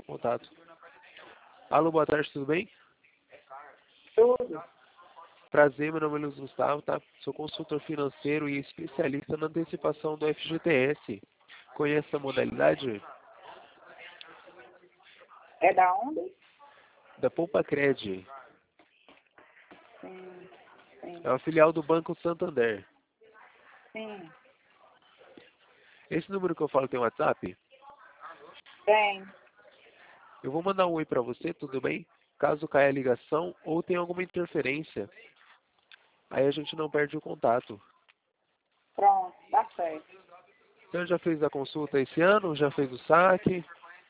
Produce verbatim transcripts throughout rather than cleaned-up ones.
seu contato. Alô, boa tarde, tudo bem? Tudo. Prazer, meu nome é Luiz Gustavo, tá? Sou consultor financeiro e especialista na antecipação do F G T S. Conhece a modalidade? É da onde? Da Poupa Cred. Sim, sim, É uma filial do Banco Santander. sim. Esse número que eu falo tem WhatsApp? Tem. Eu vou mandar um oi pra você, tudo bem? Caso caia a ligação ou tenha alguma interferência, aí a gente não perde o contato. Pronto, tá certo. Então já fez a consulta esse ano? Já fez o saque?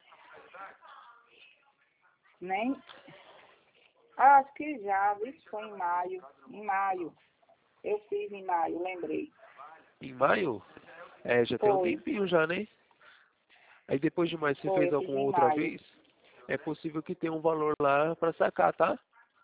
Nem. Ah, acho que já, isso foi em maio. Em maio. Eu fiz em maio, lembrei. Em maio? É, já tem um Foi, tempinho já, né? Aí depois de mais, você foi, fez eu fiz alguma em outra maio. vez? É possível que tenha um valor lá para sacar, tá?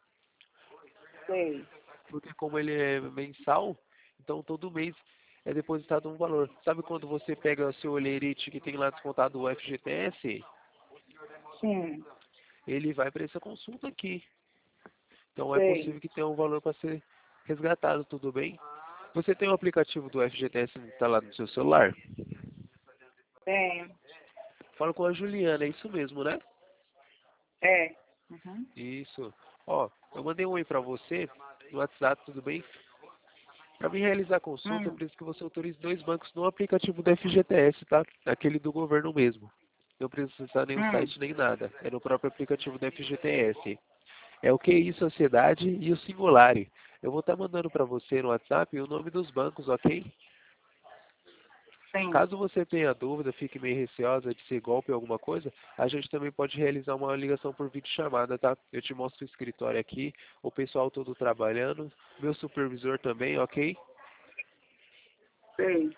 Sei, Porque como ele é mensal, então todo mês é depositado um valor. Sabe quando você pega o seu olerite que tem lá descontado o F G T S? sim, Ele vai para essa consulta aqui. Então é sei. possível que tenha um valor para ser resgatado, tudo bem? Você tem o aplicativo do F G T S instalado no seu celular? Tenho. Fala com a Juliana, é isso mesmo, né? É. Uhum. Isso. Ó, eu mandei um oi pra você no WhatsApp, tudo bem? Para mim realizar a consulta, eu Hum, preciso que você autorize dois bancos no aplicativo do F G T S, tá? Aquele do governo mesmo. Não precisa acessar nenhum hum. site nem nada. É no próprio aplicativo do F G T S. É o Q I Sociedade e o Singulare. Eu vou estar mandando para você no WhatsApp o nome dos bancos, ok? Sim. Caso você tenha dúvida, fique meio receosa de ser golpe ou alguma coisa, a gente também pode realizar uma ligação por videochamada, tá? Eu te mostro o escritório aqui, o pessoal todo trabalhando, meu supervisor também, ok? Sei.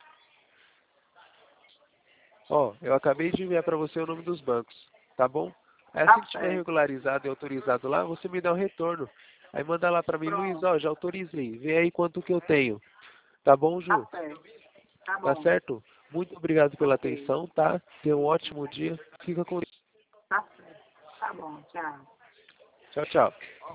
Ó, eu acabei de enviar para você o nome dos bancos, tá bom? Aí assim Tá que estiver certo. regularizado e autorizado lá, você me dá o retorno. Aí manda lá para mim, Luiz, Pronto. ó, já autorizei, vê aí quanto que eu tenho. Tá bom, Ju? Tá certo. Tá Tá bom. certo? Muito obrigado pela Ok. atenção, tá? Tenha um ótimo dia. Fica com Deus. Tá certo. Tá bom, tchau. Tchau, tchau.